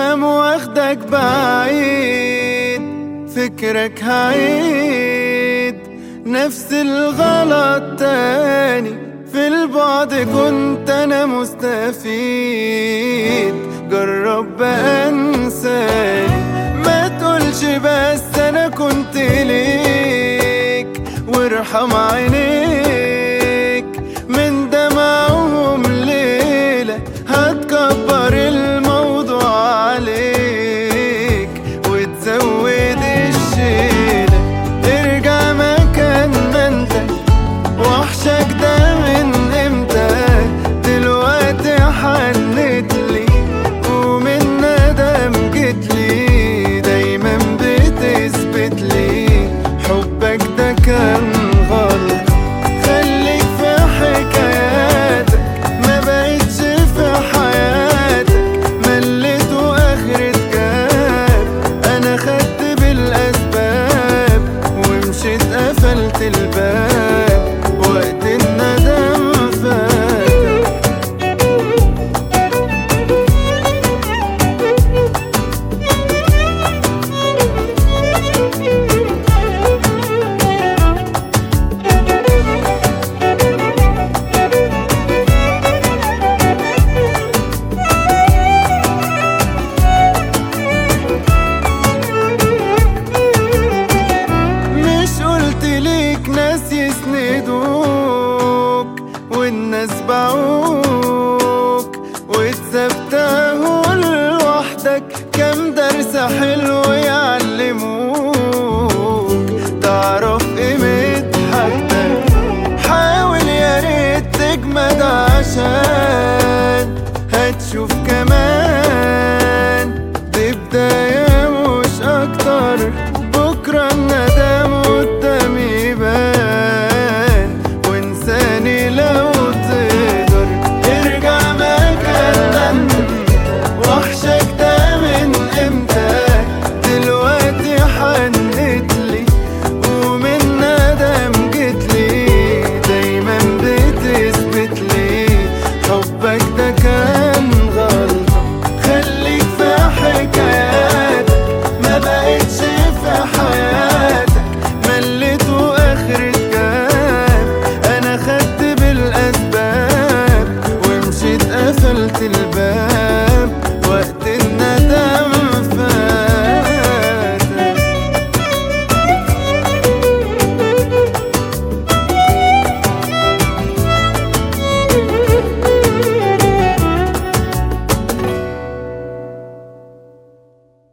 تفهم واخدك بعيد، فكرك هعيد نفس الغلط تاني. في البعد كنت انا مستفيد، جرب بقى انساني. ما تقولش بس انا كنت ليك، وارحم عينيك من دمعهم ليلة هتكبر الموضوع عليك وتزود الشيلة. ارجع مكان ما انت، وحشك ده من امتى؟ دلوقتي حنتلي ومن ندم جيتلي، دايما بتثبتلي حبك ده كان غلط. خليك في حكاياتك، ما بقتش في حياتك. مليت واخرة جاب، انا خدت بالاسباب ومشيت قفلت الباب وقت الندم فاتك. ناس يسندوك والناس باعوك، واتسبتها لوحدك. كام درس حلو